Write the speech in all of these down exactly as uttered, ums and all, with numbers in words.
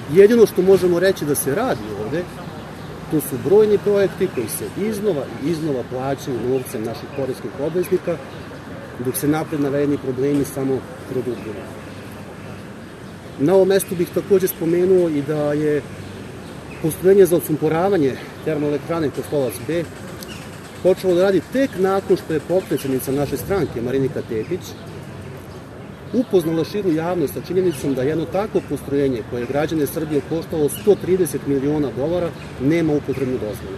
Jedino što možemo reći da se radi ovde, to su brojni projekti koji se iznova i iznova plaćaju novcem naših poreskih obveznika, dok se napred navedeni problemi samo produbljuju. Na ovom mestu bih takođe spomenuo i da je postrojenje za odsumporavanje termoelektrane Kostolac B počelo da radi tek nakon što je potpredsednica naše stranke, Marinika Tepić, upoznala širu javnost sa činjenicom da jedno takvo postrojenje koje je građane Srbije koštalo sto trideset miliona dolara nema upotrebnu dozvolu.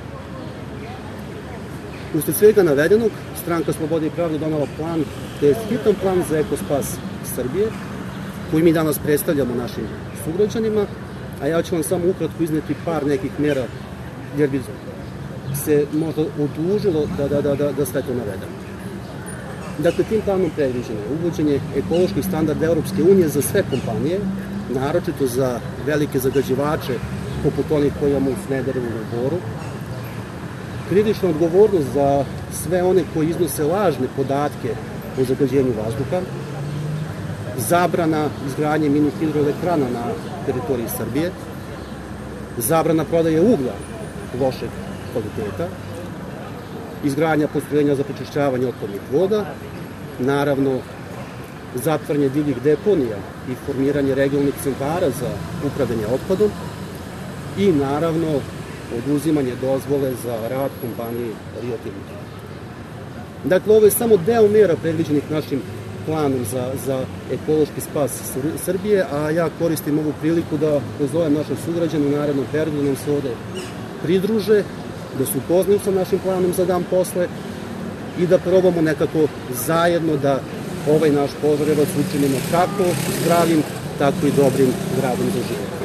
Usled svega navedenog, Stranka Slobode i pravde donala plan, to je hitan plan za ekospas Srbije, koji mi danas predstavljamo našim sugrađanima, a ja ću vam samo ukratko izneti par nekih mera, jer bi se možda odužilo da, da, da, da, da sve to navedemo. Dakle, tim planom predviđeno je uvođenje ekoloških standarda Europske unije za sve kompanije, naročito za velike zagađivače, poput onih koji imamo u Smederevu i Boru, krivična odgovornost za sve one koji iznose lažne podatke o zagađenju vazduha, zabrana izgradnje mini hidroelektrana na teritoriji Srbije, zabrana prodaje uglja lošeg kvaliteta, izgradnja postrojenja za prečišćavanje otpadnih voda, naravno zatvaranje divljih deponija i formiranje regionalnih centara za upravljanje otpadom i naravno oduzimanje dozvole za rad kompaniji Rio Tinto. Dakle, ovo je samo deo mera predviđenih našim planom za, za ekološki spas Srbije, a ja koristim ovu priliku da pozovem naše sugrađane u narednom periodu da nam se ovde pridruže, da se upoznaju sa našim planom za dan posle i da probamo nekako zajedno da ovaj naš Požarevac učinimo kako zdravim, tako i dobrim gradom za život.